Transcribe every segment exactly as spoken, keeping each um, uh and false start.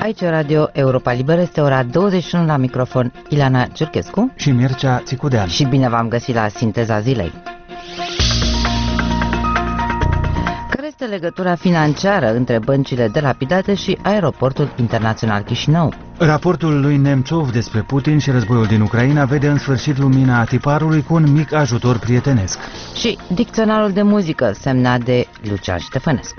Aici Radio Europa Liberă, este ora douăzeci și unu, la microfon Ileana Ciurchescu și Mircea Țicudean. Și bine v-am găsit la Sinteza Zilei. Care este legătura financiară între băncile delapidate și Aeroportul Internațional Chișinău? Raportul lui Nemțov despre Putin și războiul din Ucraina vede în sfârșit lumina tiparului cu un mic ajutor prietenesc. Și dicționarul de muzică semnat de Lucian Ștefănescu.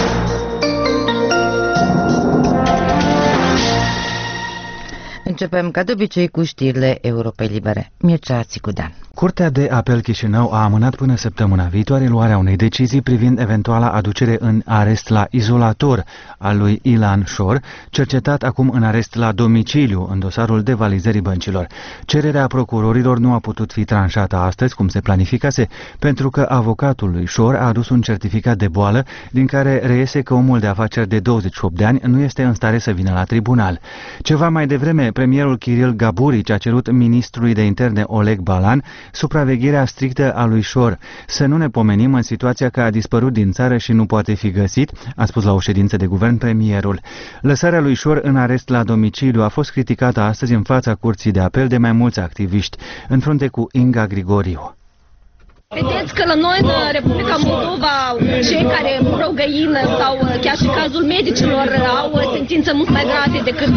Începem ca de obicei cu știrile Europei Libere. Mircea Țicudean. Curtea de apel Chișinău a amânat până săptămâna viitoare luarea unei decizii privind eventuala aducere în arest la izolator al lui Ilan Șor, cercetat acum în arest la domiciliu în dosarul devalizării băncilor. Cererea procurorilor nu a putut fi tranșată astăzi, cum se planificase, pentru că avocatul lui Șor a adus un certificat de boală din care reiese că omul de afaceri de douăzeci și opt de ani nu este în stare să vină la tribunal. Ceva mai devreme, premierul Kiril Gaburici a cerut ministrului de interne Oleg Balan supravegherea strictă a lui Șor. Să nu ne pomenim în situația că a dispărut din țară și nu poate fi găsit, a spus la o ședință de guvern premierul. Lăsarea lui Șor în arest la domiciliu a fost criticată astăzi în fața curții de apel de mai mulți activiști, în frunte cu Inga Grigoriu. Vedeți că la noi, în Republica Moldova, cei care murau găină sau chiar și cazul medicilor au sentință mult mai grave decât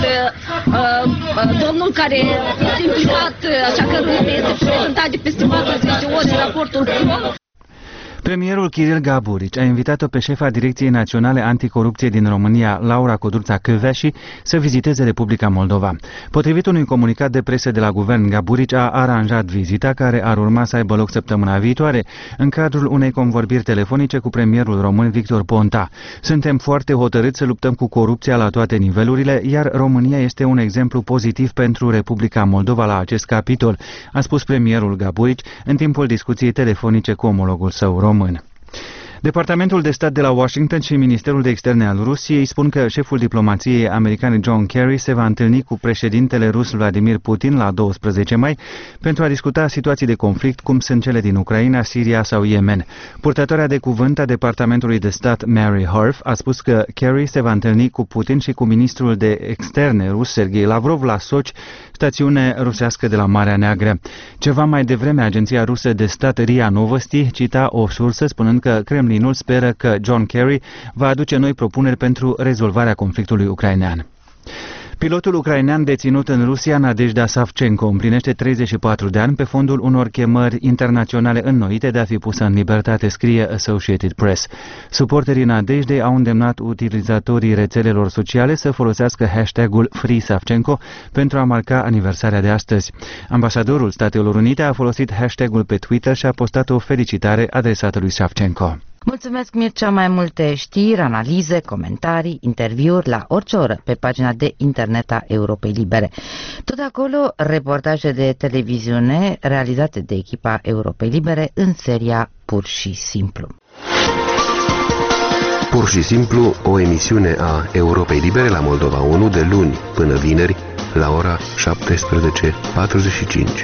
uh, domnul care este implicat, așa că nume este prezentat de peste patruzeci de ori în raportul P R O. Premierul Kiril Gaburici a invitat-o pe șefa Direcției Naționale Anticorupție din România, Laura Codruța-Căveași, să viziteze Republica Moldova. Potrivit unui comunicat de presă de la guvern, Gaburici a aranjat vizita, care ar urma să aibă loc săptămâna viitoare, în cadrul unei convorbiri telefonice cu premierul român Victor Ponta. Suntem foarte hotărâți să luptăm cu corupția la toate nivelurile, iar România este un exemplu pozitiv pentru Republica Moldova la acest capitol, a spus premierul Gaburici în timpul discuției telefonice cu omologul său român. Departamentul de stat de la Washington și Ministerul de Externe al Rusiei spun că șeful diplomației americane John Kerry se va întâlni cu președintele rus Vladimir Putin la doisprezece mai pentru a discuta situații de conflict cum sunt cele din Ucraina, Siria sau Yemen. Purtătoarea de cuvânt a Departamentului de stat Mary Harf a spus că Kerry se va întâlni cu Putin și cu ministrul de externe rus Sergei Lavrov la Sochi, stațiune rusească de la Marea Neagră. Ceva mai devreme, agenția rusă de stat R I A Novosti cita o sursă spunând că Kremlinul speră că John Kerry va aduce noi propuneri pentru rezolvarea conflictului ucrainean. Pilotul ucrainean deținut în Rusia, Nadejda Savchenko, împlinește treizeci și patru de ani pe fondul unor chemări internaționale înnoite de a fi pusă în libertate, scrie Associated Press. Suporterii Nadejdei au îndemnat utilizatorii rețelelor sociale să folosească hashtagul FreeSavchenko pentru a marca aniversarea de astăzi. Ambasadorul Statelor Unite a folosit hashtagul pe Twitter și a postat o felicitare adresată lui Savchenko. Mulțumesc, Mircea. Mai multe știri, analize, comentarii, interviuri la orice oră pe pagina de internet a Europei Libere. Tot acolo, reportaje de televiziune realizate de echipa Europei Libere în seria Pur și Simplu. Pur și Simplu, o emisiune a Europei Libere la Moldova unu de luni până vineri la ora șaptesprezece patruzeci și cinci.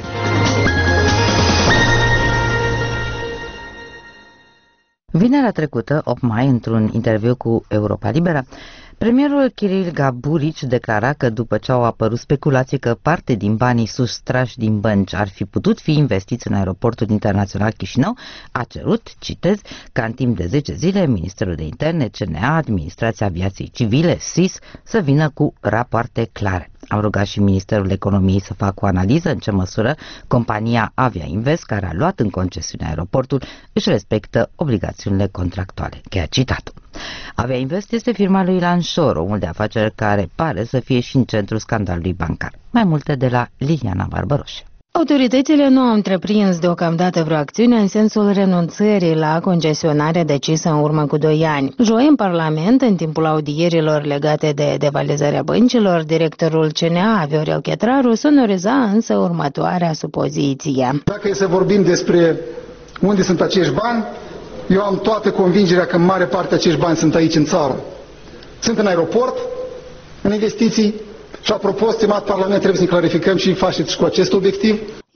Vinerea trecută, opt mai, într-un interviu cu Europa Liberă, premierul Kiril Gaburici declara că după ce au apărut speculații că parte din banii sustrași din bănci ar fi putut fi investiți în Aeroportul Internațional Chișinău, a cerut, citez, ca în timp de zece zile Ministerul de Interne, C N A, Administrația Aviației Civile, S I S, să vină cu rapoarte clare. Am rugat și Ministerul Economiei să facă o analiză în ce măsură compania Avia Invest, care a luat în concesiune aeroportul, își respectă obligațiunile contractuale. Chiar citatul. Avia Invest este firma lui Ilan Șor, omul de afaceri care pare să fie și în centrul scandalului bancar. Mai multe de la Liliana Barbăroșe. Autoritățile nu au întreprins deocamdată vreo acțiune în sensul renunțării la concesionarea decisă în urmă cu doi ani. Joi, în Parlament, în timpul audierilor legate de devalizarea băncilor, directorul C N A, Viorel Chetraru, sonoriza însă următoarea supoziție. Dacă e să vorbim despre unde sunt acești bani, eu am toată convingerea că în mare parte acești bani sunt aici în țară. Sunt în aeroport, în investiții. Și apropo, stimat Parlament, trebuie să ne clarificăm și faceți cu acest obiectiv.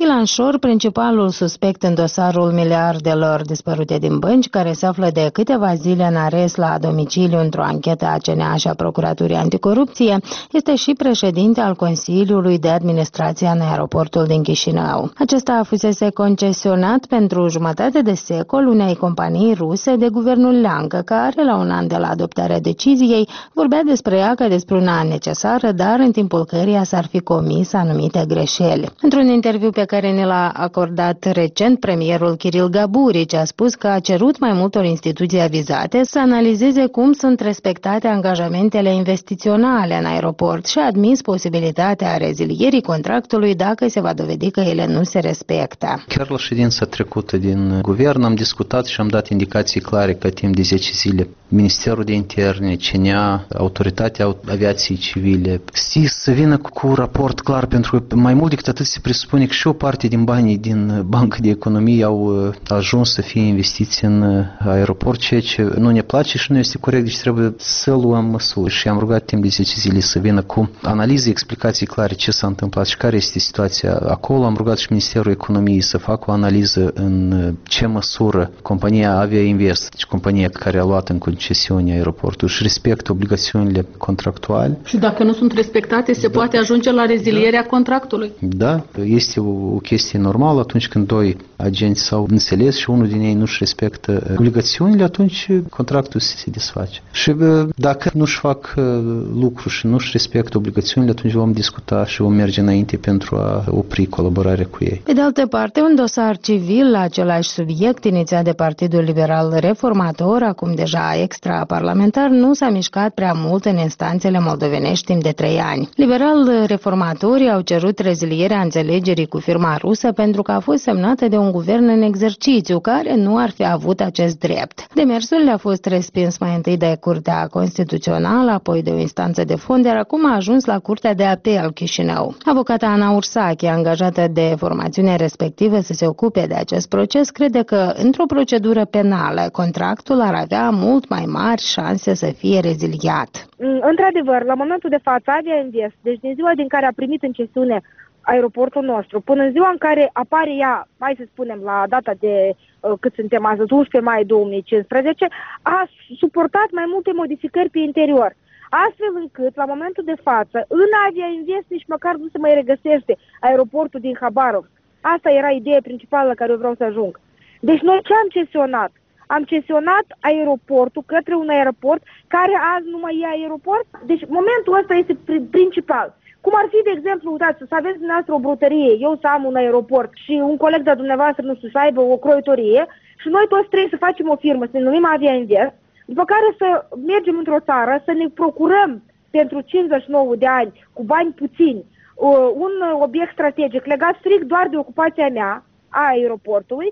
Ilan Șor, principalul suspect în dosarul miliardelor dispărute din bănci, care se află de câteva zile în arest la domiciliu într-o anchetă a C N A și a Procuraturii Anticorupție, este și președinte al Consiliului de Administrație în aeroportul din Chișinău. Acesta fusese concesionat pentru jumătate de secol unei companii ruse de guvernul Leancă, care, la un an de la adoptarea deciziei, vorbea despre ea ca despre una necesară, dar în timpul căreia s-ar fi comis anumite greșeli. Într-un interviu pe care ne l-a acordat recent, premierul Kiril Gaburici a spus că a cerut mai multor instituții avizate să analizeze cum sunt respectate angajamentele investiționale în aeroport și a admis posibilitatea rezilierii contractului dacă se va dovedi că ele nu se respectă. Chiar la ședința trecută din guvern am discutat și am dat indicații clare că timp de zece zile Ministerul de Interne, C N A, Autoritatea Aviației Civile, S I S să vină cu un raport clar, pentru că mai mult decât atât se presupune că și o parte din banii din Banca de Economie au ajuns să fie investiți în aeroport, ceea ce nu ne place și nu este corect, deci trebuie să luăm măsuri. Și am rugat timp de zece zile să vină cu analize, explicații clare ce s-a întâmplat și care este situația acolo. Am rugat și Ministerul Economiei să facă o analiză în ce măsură compania Avia Invest, deci compania care a luat în concesiune aeroportul, și respectă obligațiunile contractuale. Și dacă nu sunt respectate, se da. poate ajunge la rezilierea da. contractului? Da, este o, o chestie normală atunci când doi agenți s-au înțeles și unul din ei nu-și respectă obligațiunile, atunci contractul se desface. Și dacă nu-și fac lucru și nu-și respectă obligațiunile, atunci vom discuta și vom merge înainte pentru a opri colaborarea cu ei. Pe de altă parte, un dosar civil la același subiect, inițiat de Partidul Liberal Reformator, acum deja extraparlamentar, nu s-a mișcat prea mult în instanțele moldovenești timp de trei ani. Liberal-reformatorii au cerut rezilierea înțelegerii cu firma rusă pentru că a fost semnată de un guvern în exercițiu care nu ar fi avut acest drept. Demersul le-a fost respins mai întâi de Curtea Constituțională, apoi de o instanță de fond, iar acum a ajuns la Curtea de Apel Chișinău. Avocata Ana Ursache, angajată de formațiunea respectivă să se ocupe de acest proces, crede că într-o procedură penală contractul ar avea mult mai mari șanse să fie reziliat. Într-adevăr, la momentul de față, Avia Invest, deci din ziua din care a primit în cesiune aeroportul nostru, până în ziua în care apare ea, mai să spunem, la data de, cât suntem azi, doisprezece mai două mii cincisprezece, a suportat mai multe modificări pe interior. Astfel încât, la momentul de față, în Avia Invest nici măcar nu se mai regăsește aeroportul din Habarovsk. Asta era ideea principală la care eu vreau să ajung. Deci noi ce am cesionat? Am cesionat aeroportul către un aeroport care azi nu mai e aeroport. Deci momentul ăsta este principal. Cum ar fi, de exemplu, uitați, să aveți dumneavoastră o brutărie, eu să am un aeroport și un coleg de dumneavoastră, nu știu, să aibă o croitorie și noi toți trebuie să facem o firmă, să ne numim Avia Invest, după care să mergem într-o țară, să ne procurăm pentru cincizeci și nouă de ani, cu bani puțini, un obiect strategic legat strict doar de ocupația mea a aeroportului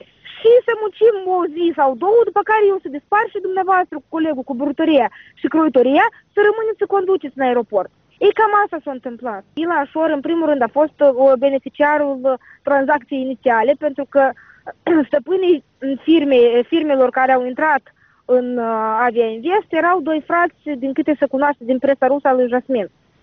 și să muncim o zi sau două, după care eu să dispar și dumneavoastră cu colegul, cu brutăria și croitoria, să rămâneți să conduceți în aeroport. Ei, cam asta s-a întâmplat. Ilan Șor, în primul rând, a fost beneficiarul tranzacției inițiale, pentru că stăpânii firme, firmelor care au intrat în Avia Invest erau doi frați, din câte se cunoaște din presa rusă, al lui Jasmin.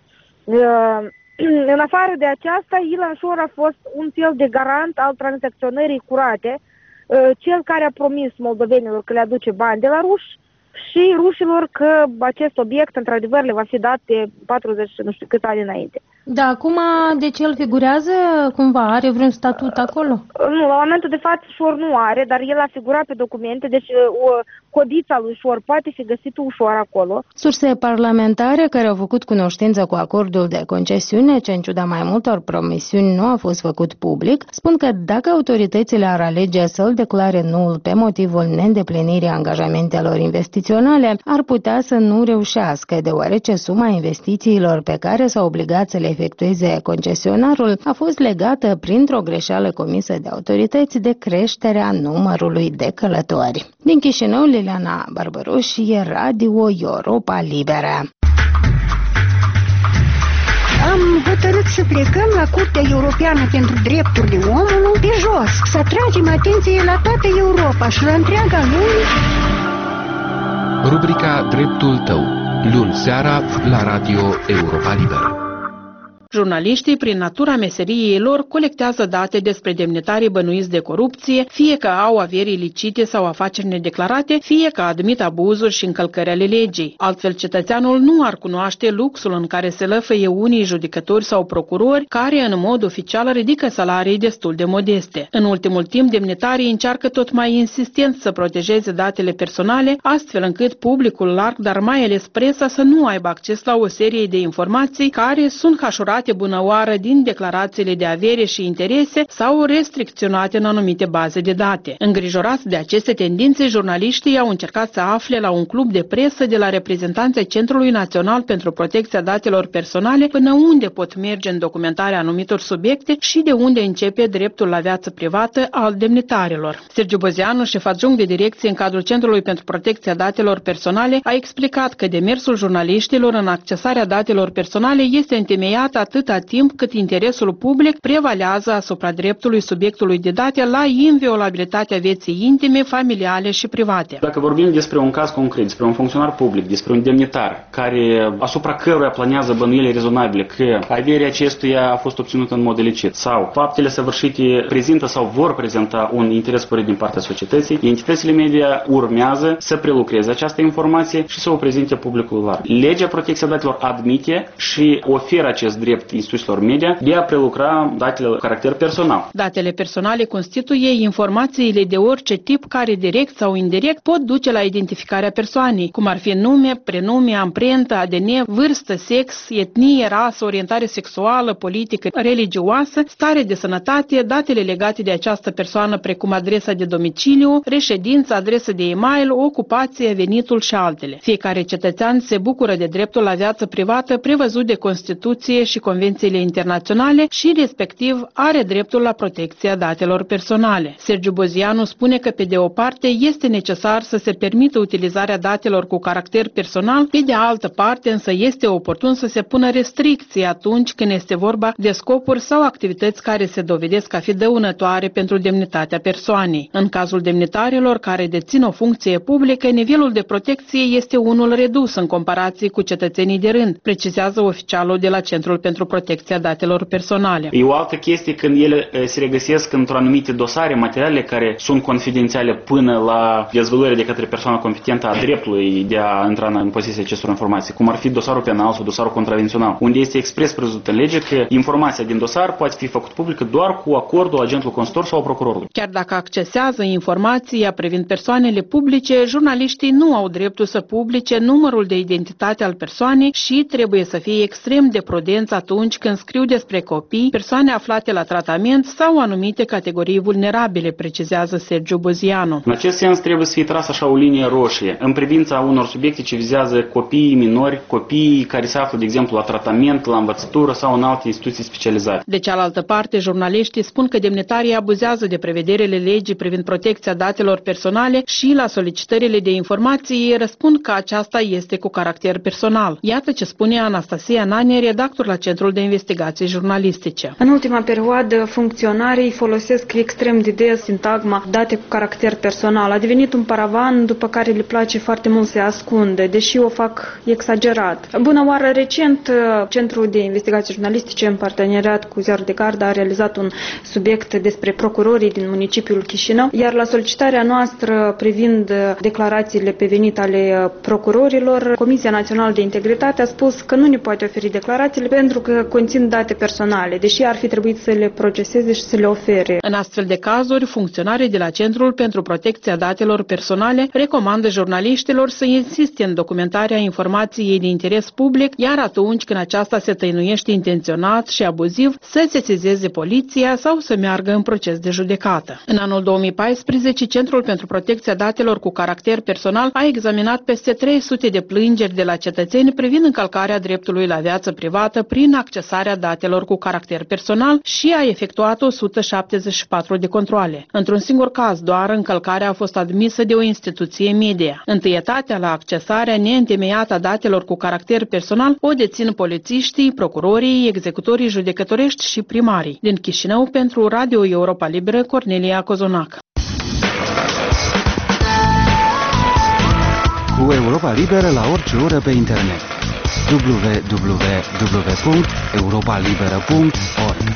În afară de aceasta, Ilan Șor a fost un fel de garant al tranzacționării curate, cel care a promis moldovenilor că le aduce bani de la ruși și rușilor că acest obiect, într-adevăr, le va fi dat pe patruzeci, nu știu câți ani înainte. Da, acum, deci el figurează cumva? Are vreun statut acolo? Nu, la momentul de față Șor nu are, dar el a figurat pe documente, deci o codița lui Șor poate fi găsită ușor acolo. Surse parlamentare care au făcut cunoștință cu acordul de concesiune, ce în ciuda mai multor promisiuni nu a fost făcut public, spun că dacă autoritățile ar alege să-l declare nul pe motivul neîndeplinirii angajamentelor investiționale, ar putea să nu reușească, deoarece suma investițiilor pe care s-au obligat să le efectueze concesionarul a fost legată printr-o greșeală comisă de autorități de creșterea numărului de călători. Din Chișinău, Liliana Barbăroșie, Radio Europa Liberă. Am hotărât să plecăm la Curtea Europeană pentru Drepturile Omului pe jos, să atragem atenție la toată Europa și la întreaga lume. Rubrica Dreptul tău, luni seara la Radio Europa Liberă. Jurnaliștii, prin natura meseriei lor, colectează date despre demnitarii bănuiți de corupție, fie că au averi ilicite sau afaceri nedeclarate, fie că admit abuzuri și încălcări ale legii. Altfel, cetățeanul nu ar cunoaște luxul în care se lăfăie unii judecători sau procurori, care în mod oficial ridică salarii destul de modeste. În ultimul timp, demnitarii încearcă tot mai insistent să protejeze datele personale, astfel încât publicul larg, dar mai ales presa, să nu aibă acces la o serie de informații care sunt hașurate bunăoară din declarațiile de avere și interese sau restricționate în anumite baze de date. Îngrijorați de aceste tendințe, jurnaliștii au încercat să afle la un club de presă de la reprezentanții Centrului Național pentru Protecția Datelor Personale până unde pot merge în documentarea anumitor subiecte și de unde începe dreptul la viață privată al demnitarilor. Sergiu Bozianu, șef adjunct de direcție în cadrul Centrului pentru Protecția Datelor Personale, a explicat că demersul jurnaliștilor în accesarea datelor personale este întemeiat atâta timp cât interesul public prevalează asupra dreptului subiectului de date la inviolabilitatea vieții intime, familiale și private. Dacă vorbim despre un caz concret, despre un funcționar public, despre un demnitar care asupra căruia planează bănuieli rezonabile că averea acestuia a fost obținută în mod ilicit sau faptele săvârșite prezintă sau vor prezenta un interes sporit din partea societății, entitățile media urmează să prelucreze această informație și să o prezinte publicului larg. Legea protecției datelor admite și oferă acest drept instituțiilor media de a prelucra datele cu caracter personal. Datele personale constituie informațiile de orice tip care direct sau indirect pot duce la identificarea persoanei, cum ar fi nume, prenume, amprentă, A D N, vârstă, sex, etnie, rasă, orientare sexuală, politică, religioasă, stare de sănătate, datele legate de această persoană precum adresa de domiciliu, reședință, adresă de e-mail, ocupație, venitul și altele. Fiecare cetățean se bucură de dreptul la viață privată prevăzut de Constituție și convențiile internaționale și, respectiv, are dreptul la protecția datelor personale. Sergiu Bozianu spune că, pe de o parte, este necesar să se permită utilizarea datelor cu caracter personal, pe de altă parte, însă, este oportun să se pună restricții atunci când este vorba de scopuri sau activități care se dovedesc a fi dăunătoare pentru demnitatea persoanei. În cazul demnitarilor care dețin o funcție publică, nivelul de protecție este unul redus în comparație cu cetățenii de rând, precizează oficialul de la Centrul pentru Protecția Datelor Personale. E o altă chestie când ele se regăsesc într-o anumite dosare, materiale care sunt confidențiale până la dezvăluirea de către persoana competentă a dreptului de a intra în posesia acestor informații, cum ar fi dosarul penal sau dosarul contravențional, unde este expres prevăzut în lege că informația din dosar poate fi făcută publică doar cu acordul agentului constator sau procurorului. Chiar dacă accesează informația privind persoanele publice, jurnaliștii nu au dreptul să publice numărul de identitate al persoanei și trebuie să fie extrem de prudenți atunci când scriu despre copii, persoane aflate la tratament sau anumite categorii vulnerabile, precizează Sergiu Bozianu. În acest sens trebuie să fie trasă așa o linie roșie în privința unor subiecte ce vizează copiii minori, copiii care se află, de exemplu, la tratament, la învățătură sau în alte instituții specializate. De cealaltă parte, jurnaliștii spun că demnitarii abuzează de prevederile legii privind protecția datelor personale și la solicitările de informații răspund că aceasta este cu caracter personal. Iată ce spune Anastasia Nane, redactor la Centrul de Investigații Jurnalistice. În ultima perioadă, funcționarii folosesc extrem de des sintagma date cu caracter personal. A devenit un paravan după care le place foarte mult să se ascunde, deși o fac exagerat. Bună oară, recent, Centrul de Investigații Jurnalistice, în parteneriat cu Ziarul de Gardă, a realizat un subiect despre procurorii din municipiul Chișinău, iar la solicitarea noastră privind declarațiile pe venit ale procurorilor, Comisia Națională de Integritate a spus că nu ne poate oferi declarațiile pentru că conțin date personale, deși ar fi trebuit să le proceseze și să le ofere. În astfel de cazuri, funcționarii de la Centrul pentru Protecția Datelor Personale recomandă jurnaliștilor să insiste în documentarea informației de interes public, iar atunci când aceasta se tăinuiește intenționat și abuziv, să sesizeze poliția sau să meargă în proces de judecată. În anul două mii paisprezece, Centrul pentru Protecția Datelor cu caracter personal a examinat peste trei sute de plângeri de la cetățeni privind încălcarea dreptului la viață privată prin accesarea datelor cu caracter personal și a efectuat o sută șaptezeci și patru de controale. Într-un singur caz, doar încălcarea a fost admisă de o instituție media. Întâietatea la accesarea neîntemeiată a datelor cu caracter personal o dețin polițiștii, procurorii, executorii judecătorești și primarii. Din Chișinău, pentru Radio Europa Liberă, Cornelia Cozonac. Cu Europa Liberă la orice oră pe internet. w w w punct europa liberă punct org.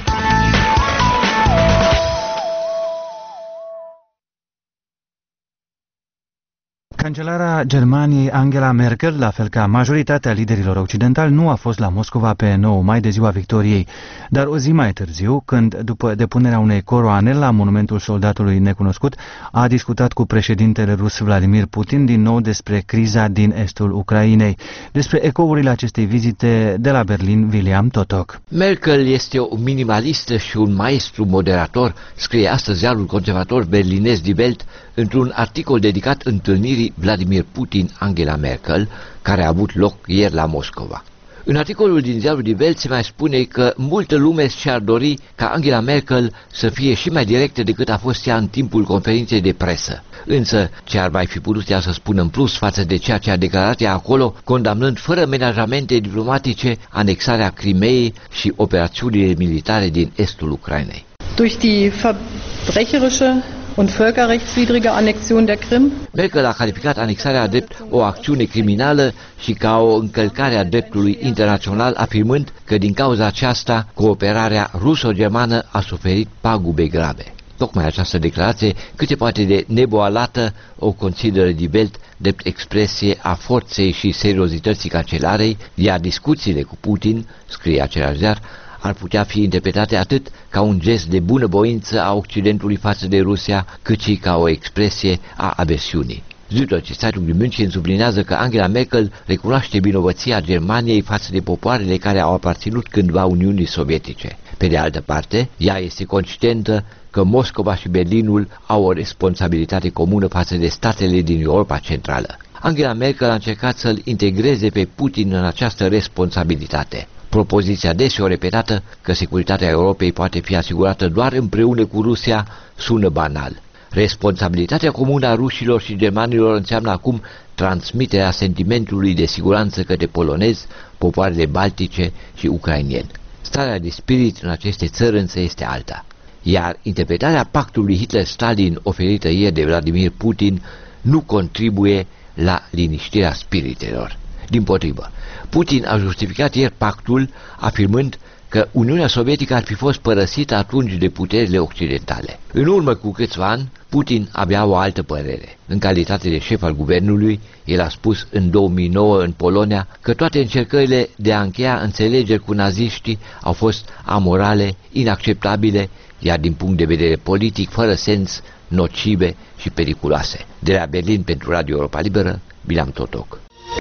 Cancelara Germaniei Angela Merkel, la fel ca majoritatea liderilor occidentali, nu a fost la Moscova pe nouă mai de ziua victoriei, dar o zi mai târziu, când, după depunerea unei coroane la monumentul soldatului necunoscut, a discutat cu președintele rus Vladimir Putin din nou despre criza din estul Ucrainei. Despre ecourile acestei vizite de la Berlin, William Totok. Merkel este o minimalistă și un maestru moderator, scrie astăzi ziarul conservator berlinez Die Welt într-un articol dedicat întâlnirii Vladimir Putin-Angela Merkel, care a avut loc ieri la Moscova. În articolul din ziarul Die Welt se mai spune că multă lume și-ar dori ca Angela Merkel să fie și mai directă decât a fost ea în timpul conferinței de presă. Însă, ce ar mai fi putut ea să spună în plus față de ceea ce a declarat ea acolo, condamnând fără menajamente diplomatice anexarea Crimeei și operațiunile militare din estul Ucrainei. Durch die verbrecherische und völkerrechtswidrige Annexion der Krim. Merkel a calificat anexarea drept o acțiune criminală și ca o încălcare a dreptului internațional, afirmând că din cauza aceasta cooperarea ruso-germană a suferit pagube grave. Tocmai această declarație, cât se poate de neboalată, o consideră Die Welt drept expresie a forței și seriozității cancelarei, iar discuțiile cu Putin, scrie același ziar, ar putea fi interpretate atât ca un gest de bunăvoință a Occidentului față de Rusia, cât și ca o expresie a aversiunii. Süddeutsche Zeitung din München sublinează că Angela Merkel recunoaște vinovăția Germaniei față de popoarele care au aparținut cândva Uniunii Sovietice. Pe de altă parte, ea este conștientă că Moscova și Berlinul au o responsabilitate comună față de statele din Europa Centrală. Angela Merkel a încercat să-l integreze pe Putin în această responsabilitate. Propoziția deseori repetată că securitatea Europei poate fi asigurată doar împreună cu Rusia sună banal. Responsabilitatea comună a rușilor și germanilor înseamnă acum transmiterea sentimentului de siguranță către polonezi, popoarele baltice și ucrainieni. Starea de spirit în aceste țări însă este alta. Iar interpretarea pactului Hitler-Stalin oferită ieri de Vladimir Putin nu contribuie la liniștirea spiritelor. Dimpotrivă, Putin a justificat ieri pactul afirmând că Uniunea Sovietică ar fi fost părăsită atunci de puterile occidentale. În urmă cu câțiva ani, Putin avea o altă părere. În calitate de șef al guvernului, el a spus în două mii nouă în Polonia că toate încercările de a încheia înțelegeri cu naziștii au fost amorale, inacceptabile, iar din punct de vedere politic, fără sens, nocive și periculoase. De la Berlin pentru Radio Europa Liberă, Bilam Totoc.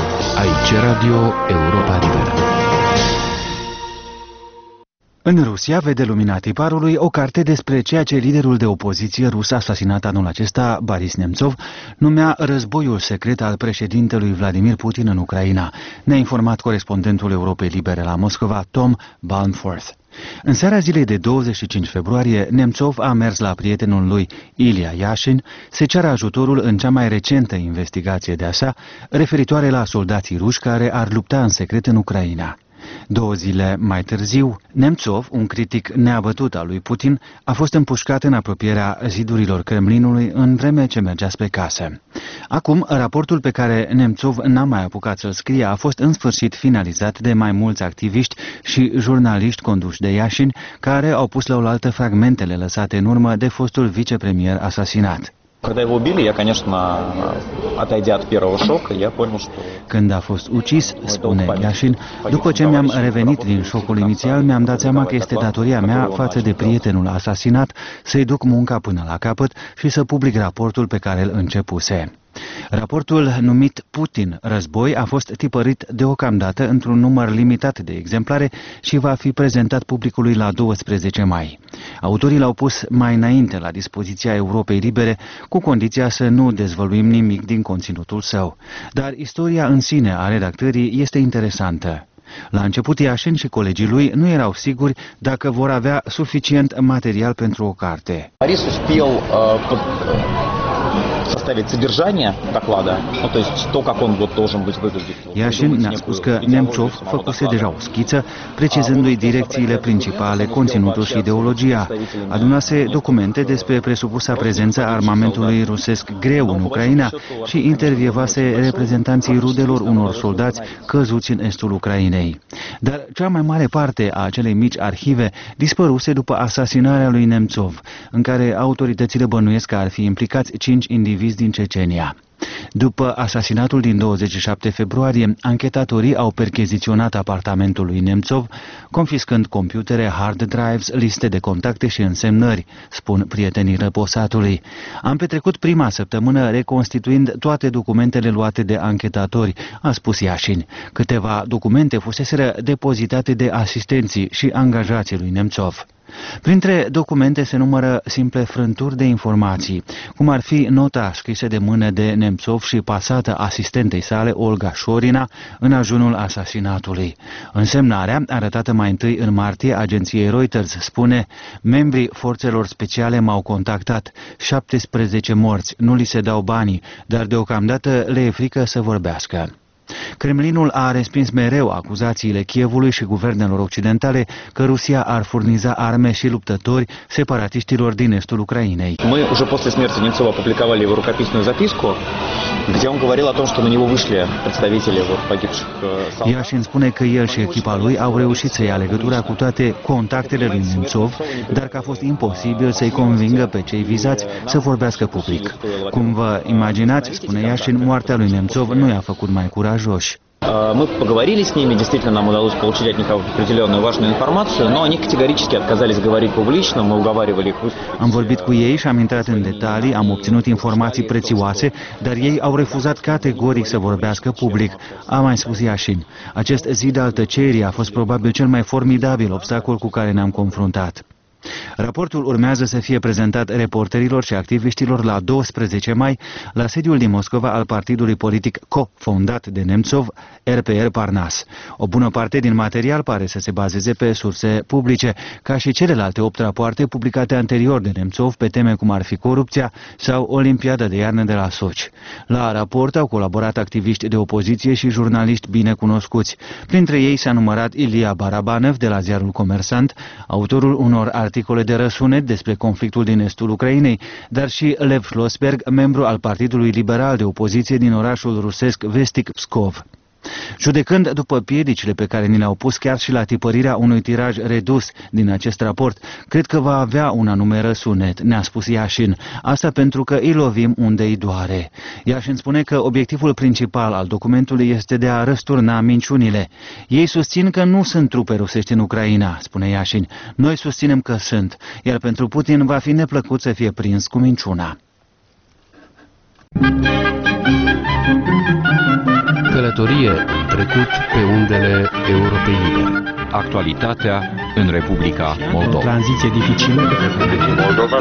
Aici Radio Europa Liberă. În Rusia vede lumina tiparului o carte despre ceea ce liderul de opoziție rus asasinat anul acesta, Boris Nemtsov, numea războiul secret al președintelui Vladimir Putin în Ucraina. Ne-a informat corespondentul Europei Libere la Moscova, Tom Balmforth. În seara zilei de douăzeci și cinci februarie, Nemtsov a mers la prietenul lui, Ilya Yashin, să ceară ajutorul în cea mai recentă investigație de-a sa, referitoare la soldații ruși care ar lupta în secret în Ucraina. Două zile mai târziu, Nemtsov, un critic neabătut al lui Putin, a fost împușcat în apropierea zidurilor Kremlinului în vreme ce mergea spre casă. Acum, raportul pe care Nemtsov n-a mai apucat să-l scrie a fost în sfârșit finalizat de mai mulți activiști și jurnaliști conduși de Yashin, care au pus la oaltă fragmentele lăsate în urmă de fostul vicepremier asasinat. Când a fost ucis, spune Yashin, după ce mi-am revenit din șocul inițial, mi-am dat seama că este datoria mea față de prietenul asasinat să-i duc munca până la capăt și să public raportul pe care îl începuse. Raportul numit Putin Război a fost tipărit deocamdată într-un număr limitat de exemplare și va fi prezentat publicului la doisprezece mai. Autorii l-au pus mai înainte la dispoziția Europei Libere, cu condiția să nu dezvăluim nimic din conținutul său. Dar istoria în sine a redactării este interesantă. La început, Yashin și colegii lui nu erau siguri dacă vor avea suficient material pentru o carte. составить sодержание доклада, ну, то есть то, как он вот должен быть выглядеть. Iașin ne-a spus că Nemțov făcuse deja o schiță, precizându-i direcțiile principale, conținutul și ideologia. Adunase documente despre presupusa prezență a armamentului rusesc greu în Ucraina și intervievase reprezentanții rudelor unor soldați căzuți în estul Ucrainei. Dar cea mai mare parte a acelei mici arhive dispăruse după asasinarea lui Nemțov, în care autoritățile bănuiesc că ar fi implicați cinci indivizi din Cecenia. După asasinatul din douăzeci și șapte februarie, anchetatorii au percheziționat apartamentul lui Nemțov, confiscând computere, hard drives, liste de contacte și însemnări, spun prietenii răposatului. Am petrecut prima săptămână reconstituind toate documentele luate de anchetatori, a spus Iașin. Câteva documente fuseseră depozitate de asistenții și angajații lui Nemțov. Printre documente se numără simple frânturi de informații, cum ar fi nota scrisă de mână de Nemțov și pasată asistentei sale, Olga Șorina, în ajunul asasinatului. Însemnarea, arătată mai întâi în martie agenției Reuters, spune: membrii forțelor speciale m-au contactat, șaptesprezece morți, nu li se dau banii, dar deocamdată le e frică să vorbească. Kremlinul a respins mereu acuzațiile Kievului și guvernelor occidentale că Rusia ar furniza arme și luptători separatiștilor din estul Ucrainei. Мы уже после смерти Немцова опубликовали его рукописную записку, где он говорил о том, что на него вышли представители вот погибших солдат. Iașin spune că el și echipa lui au reușit să ia legătura cu toate contactele lui Nemțov, dar că a fost imposibil să-i convingă pe cei vizați să vorbească public. Cum vă imaginați, spune Iașin, moartea lui Nemțov nu i-a făcut mai curajoși. Мы поговорили с ними, действительно нам удалось получить от них определенную важную информацию, но они категорически отказались говорить публично, мы уговаривали их. Am vorbit cu ei și am intrat în detalii, am obținut informații prețioase, dar ei au refuzat categoric să vorbească public, a mai spus Iașin. Acest zid al tăcerii a fost probabil cel mai formidabil obstacol cu care ne-am confruntat. Raportul urmează să fie prezentat reporterilor și activiștilor la doisprezece mai la sediul din Moscova al partidului politic co-fondat de Nemțov, R P R Parnas. O bună parte din material pare să se bazeze pe surse publice, ca și celelalte opt rapoarte publicate anterior de Nemțov pe teme cum ar fi corupția sau Olimpiada de iarnă de la Sochi. La raport au colaborat activiști de opoziție și jurnaliști bine cunoscuți. Printre ei s-a numărat Ilia Barabanev de la ziarul Comersant, autorul unor articole de răsunet despre conflictul din estul Ucrainei, dar și Lev Schlossberg, membru al Partidului Liberal de opoziție din orașul rusesc vestic Pskov. Judecând după piedicile pe care ni le-au pus chiar și la tipărirea unui tiraj redus din acest raport, cred că va avea un anume răsunet, ne-a spus Iașin. Asta pentru că îi lovim unde îi doare. Iașin spune că obiectivul principal al documentului este de a răsturna minciunile. Ei susțin că nu sunt trupe rusești în Ucraina, spune Iașin. Noi susținem că sunt, iar pentru Putin va fi neplăcut să fie prins cu minciuna. Călătorie în trecut pe undele Europei Libere. Actualitatea în Republica Moldova. O tranziție dificilă de Republica Moldova.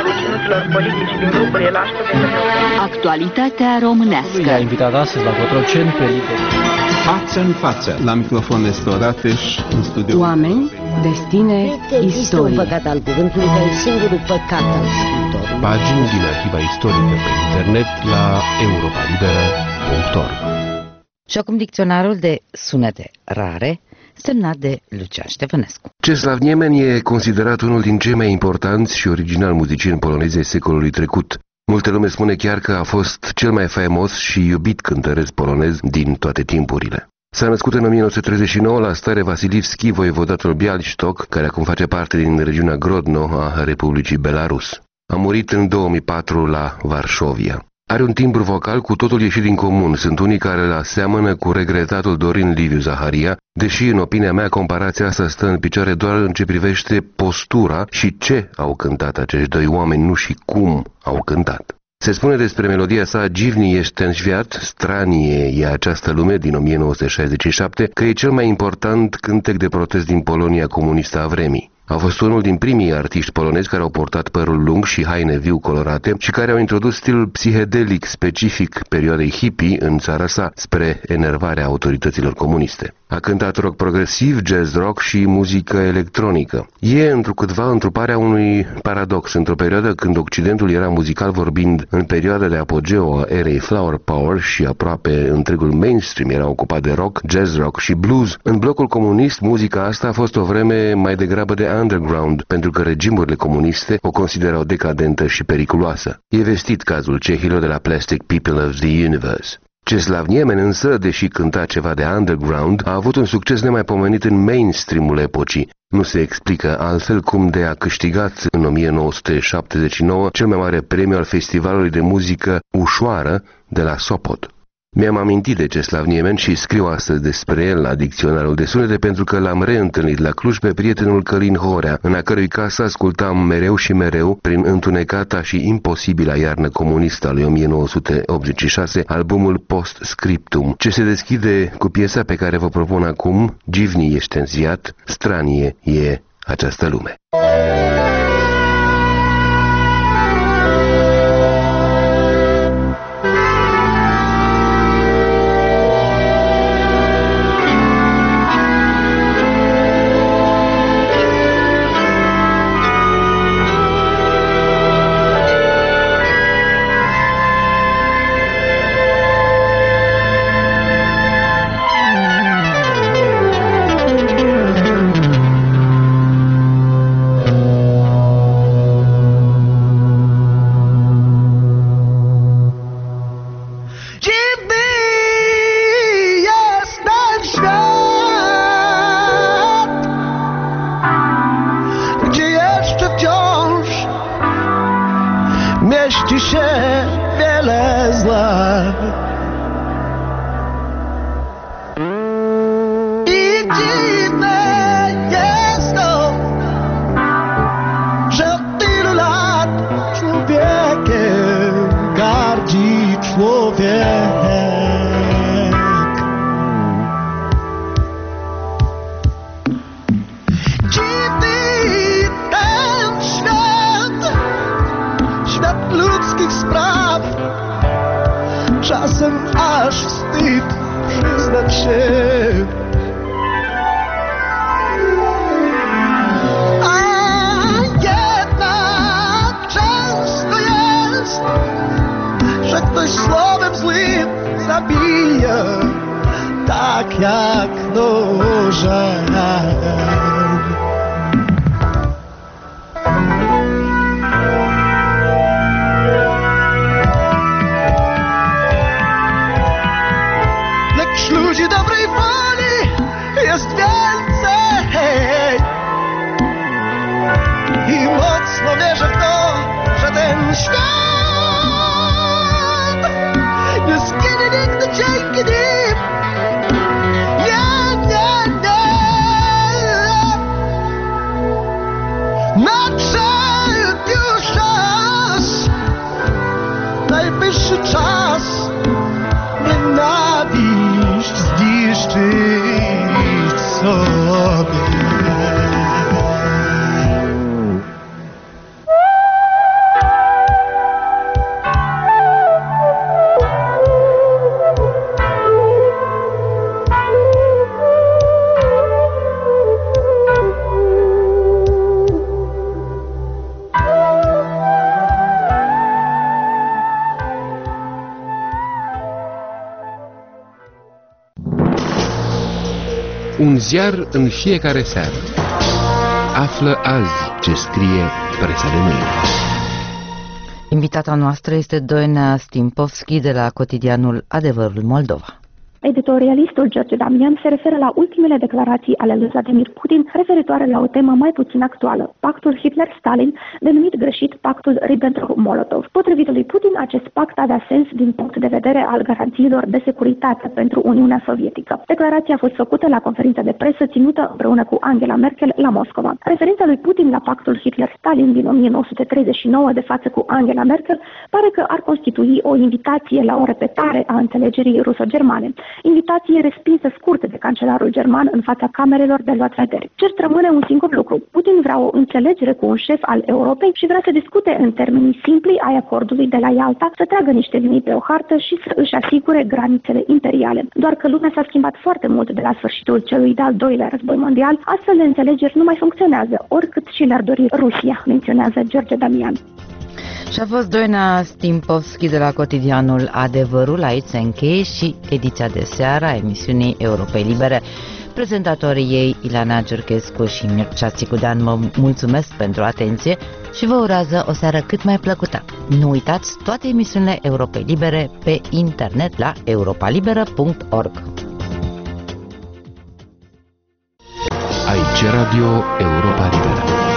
Actualitatea românească. I-a invitat astăzi la Cotroceni pe lideri. Față în față. La microfon este Orateș, în studio. Oameni, destine, istorie. Există un păcat al cuvântului care e singurul păcat al scriitorului. Pagini din arhiva istorică pe internet la europa liberă punct org. Și acum dicționarul de sunete rare, semnat de Lucian Ștefănescu. Czesław Niemen e considerat unul din cei mai importanți și originali muzicieni polonezi ai secolului trecut. Multă lume spune chiar că a fost cel mai faimos și iubit cântăreț polonez din toate timpurile. S-a născut în o mie nouă sute treizeci și nouă la Stare Vasilivski, voievodatul Bialystok, care acum face parte din regiunea Grodno a Republicii Belarus. A murit în două mii patru la Varșovia. Are un timbru vocal cu totul ieșit din comun. Sunt unii care îl aseamănă cu regretatul Dorin Liviu Zaharia, deși, în opinia mea, comparația asta stă în picioare doar în ce privește postura și ce au cântat acești doi oameni, nu și cum au cântat. Se spune despre melodia sa Dziwny jest ten świat, stranie e această lume, din o mie nouă sute șaizeci și șapte, că e cel mai important cântec de protest din Polonia comunistă a vremii. A fost unul din primii artiști polonezi care au portat părul lung și haine viu colorate și care au introdus stilul psihedelic specific perioadei hippie în țara sa, spre enervarea autorităților comuniste. A cântat rock progresiv, jazz rock și muzică electronică. E întrucâtva întruparea unui paradox într-o perioadă când Occidentul era muzical vorbind în perioada de apogeu a erei Flower Power și aproape întregul mainstream era ocupat de rock, jazz rock și blues. În blocul comunist, muzica asta a fost o vreme mai degrabă de underground, pentru că regimurile comuniste o considerau decadentă și periculoasă. E vestit cazul cehilor de la Plastic People of the Universe. Czeslaw Niemen însă, deși cânta ceva de underground, a avut un succes nemaipomenit în mainstream-ul epocii. Nu se explică altfel cum de a câștigat în o mie nouă sute șaptezeci și nouă cel mai mare premiu al festivalului de muzică ușoară de la Sopot. Mi-am amintit de Czeslaw Niemen și scriu astăzi despre el la Dicționarul de Sunete pentru că l-am reîntâlnit la Cluj pe prietenul Călin Horea, în a cărui casă ascultam mereu și mereu, prin întunecata și imposibila iarnă comunistă a lui o mie nouă sute optzeci și șase, albumul Post Scriptum, ce se deschide cu piesa pe care vă propun acum, Givni ești înziat, stranie e această lume. Czasem aż wstyd przyznać się. A jednak często jest, że ktoś słowem złym zabija, tak jak nożem. Ludzi dobrej woli jest więcej i mocno wierzę w to, że ten świat nie zginie nigdy dzięki nim. Nie, nie, nie. Nadszedł już czas, najwyższy czas nienawiść zniszczyć sobie. Un ziar în fiecare seară. Află azi ce scrie presa de mâine. Invitata noastră este Doina Stimpovski de la cotidianul Adevărul Moldova. Editorialistul George Damian se referă la ultimele declarații ale lui Vladimir Putin referitoare la o temă mai puțin actuală, pactul Hitler-Stalin, denumit greșit pactul Ribbentrop-Molotov. Potrivit lui Putin, acest pact avea sens din punct de vedere al garanțiilor de securitate pentru Uniunea Sovietică. Declarația a fost făcută la conferința de presă ținută împreună cu Angela Merkel la Moscova. Referința lui Putin la pactul Hitler-Stalin din o mie nouă sute treizeci și nouă de față cu Angela Merkel pare că ar constitui o invitație la o repetare a înțelegerii ruso-germane. invitație respinsă scurt de cancelarul german în fața camerelor de luat vedere. Cert rămâne un singur lucru. Putin vrea o înțelegere cu un șef al Europei și vrea să discute în termenii simpli ai acordului de la Ialta, să tragă niște linii pe o hartă și să își asigure granițele imperiale. Doar că lumea s-a schimbat foarte mult de la sfârșitul celui de-al doilea război mondial, astfel de înțelegeri nu mai funcționează, oricât și le-ar dori Rusia, menționează George Damian. Și a fost Doina Stimpovski de la cotidianul Adevărul. Aici se încheie și ediția de seară a emisiunii Europei Libere. Prezentatorii ei, Ileana Giurchescu și Mircea Țicudean, mă mulțumesc pentru atenție și vă urează o seară cât mai plăcută. Nu uitați toate emisiunile Europei Libere pe internet la europa liberă punct org. Aici Radio Europa Liberă.